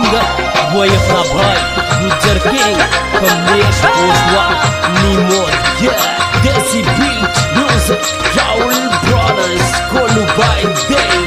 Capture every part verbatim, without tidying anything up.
Singer वो अपना भाई गुजर किंग कमलेश ओसवा नीमो desi beat music Rahul brothers कोलू बाय देव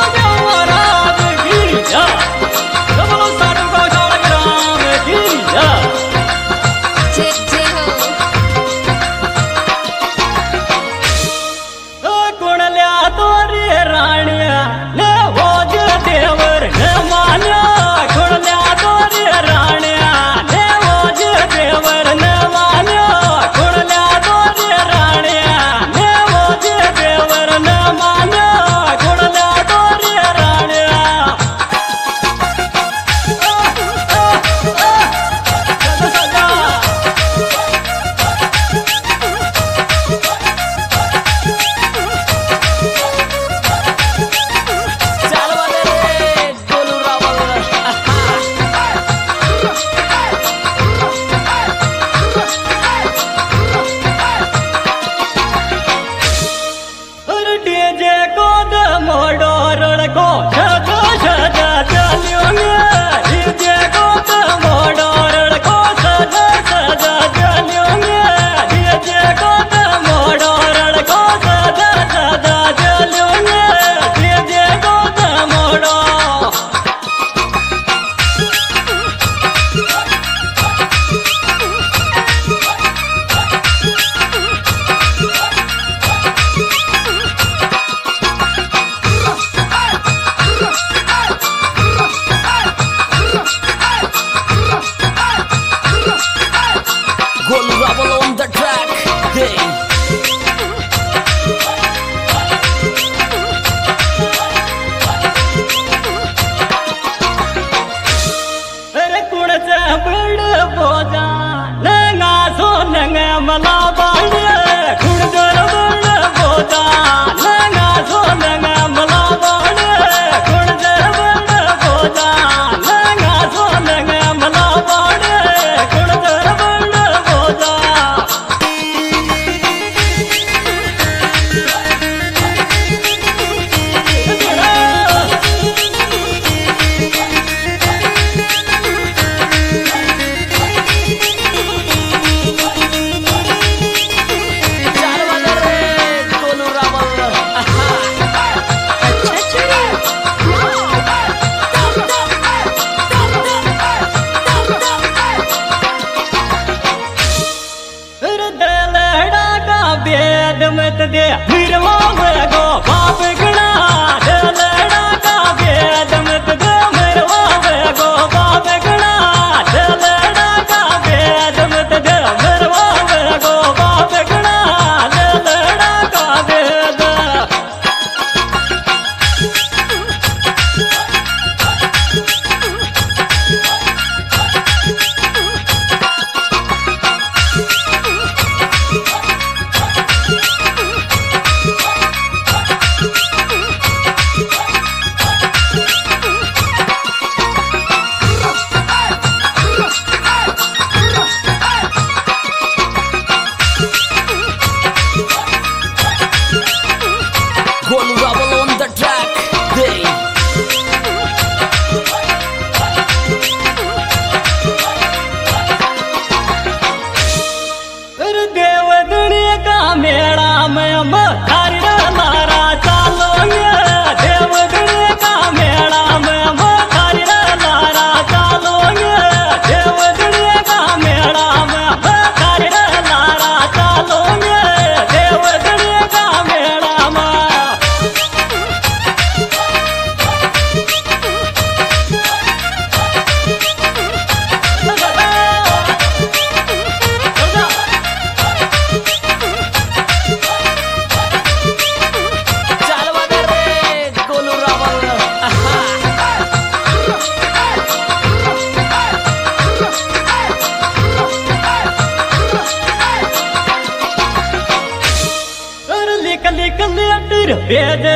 भेज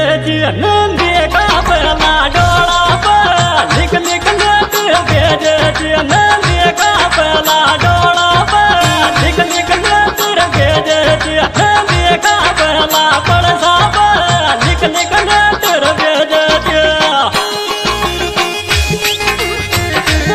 नंदी का पला डोला पर लिख लिख लेकर भेज नंदी का पला डोला पर लिख लिख लेकर भेज नंदी का पला पड़सा पर लिख लिख लेकर भेज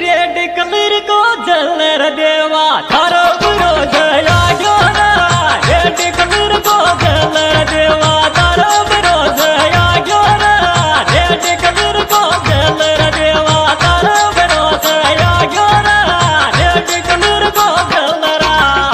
रेड कलर को जलर देवा थारो विरोध आयो रा रेड कलर को जलर देवा थारो विरोध आयो रा रेड कलर को जलर देवा थारो विरोध आयो रा रेड कलर को जलरा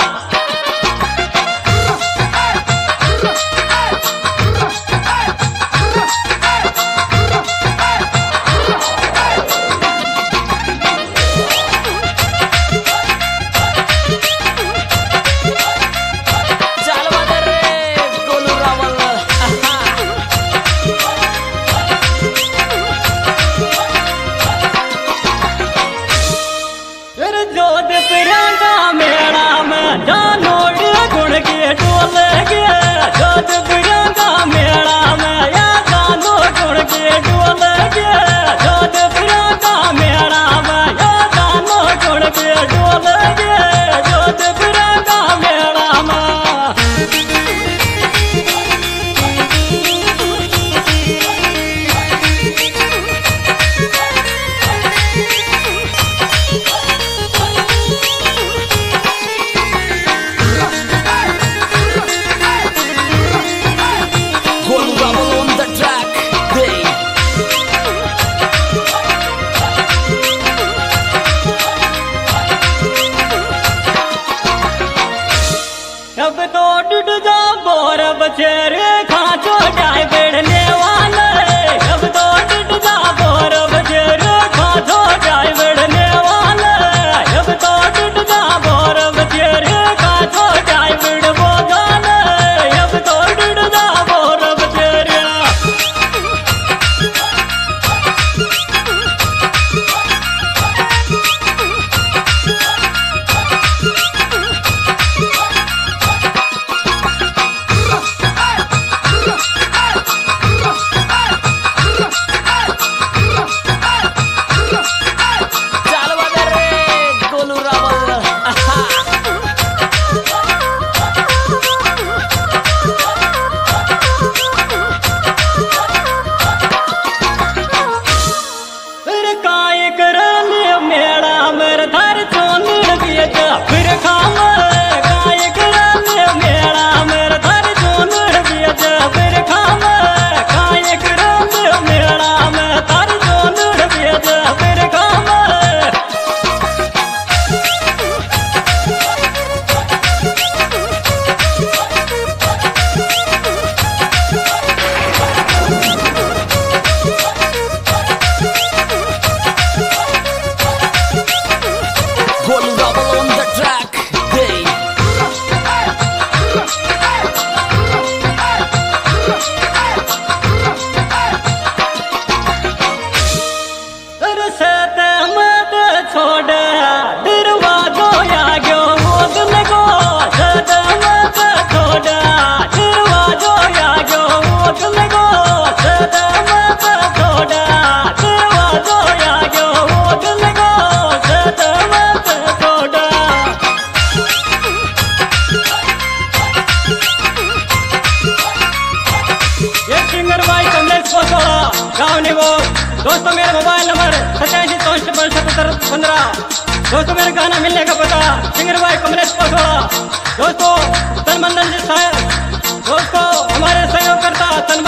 अब तो डुड जा बोर बचेरे खाचो जाए बेड़ने वाले अब तो डुड जा बोर बचेरे खाचो जाए बेड़ने वाले अब तो डुड जा बोर बचेरे खाचो जाए बेड़बो जाने अब तो डुड जा बोर बचेरे दोस्तों मेरा मोबाइल नंबर सत्तासी चौसठ सतहत्तर पंद्रह। दोस्तों मेरे गाना मिलने का पता सिंगर भाई कमलेश पसोड़ा। दोस्तों तन मंडल जी साहब दोस्तों हमारे सहयोग करता तन